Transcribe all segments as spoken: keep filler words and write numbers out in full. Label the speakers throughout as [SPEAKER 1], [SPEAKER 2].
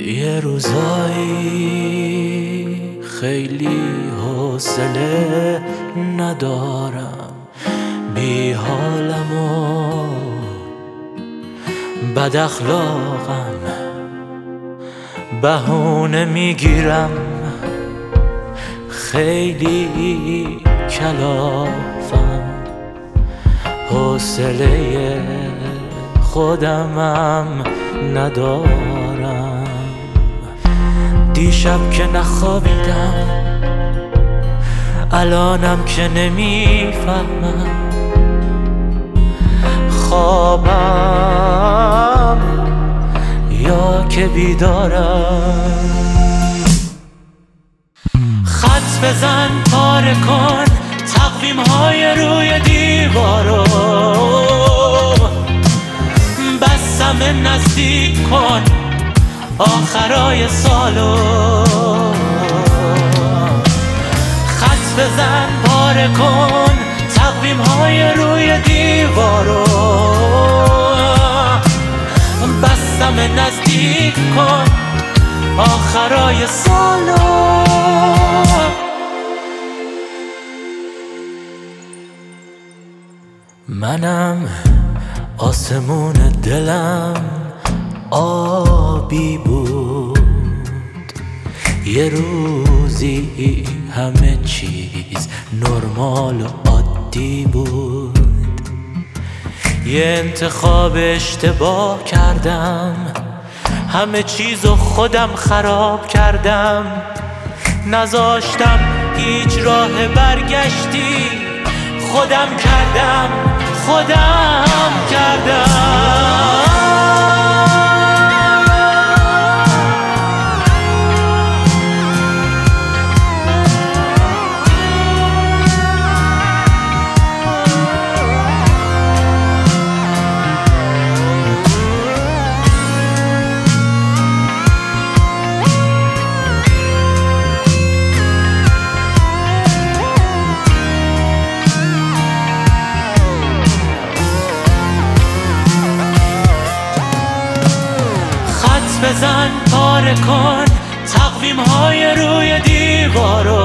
[SPEAKER 1] یه روزایی خیلی حوصله ندارم، بی حالم و بد اخلاقم، بهونه میگیرم، خیلی کلافم، حوصله خودمم ندارم. دیشب که نخوابیدم، الانم که نمیفهمم، خوابم یا که بیدارم. خط بزن پاره کن تقویم های روی دیوارو، بسم نزدیک کن آخرای سالو. خط بزن پاره کن تقویم های روی دیوارو، بسم نزدیک کن آخرای سالو. منم آسمون دلم آبی بود، یه روزی همه چیز نرمال و عادی بود. یه انتخاب اشتباه کردم، همه چیزو خودم خراب کردم، نذاشتم هیچ راه برگشتی، خودم کردم خودم کردم. بزن پاره کن تقویم های روی دیوارو،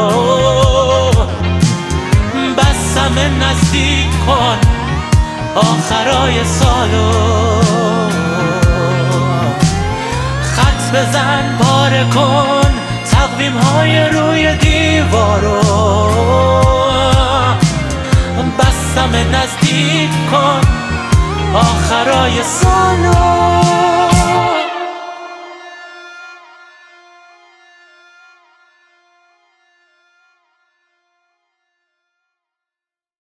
[SPEAKER 1] بسم نزدیک کن آخرای سالو. خط بزن پاره کن تقویم های روی دیوارو، بسم نزدیک کن آخرای سالو.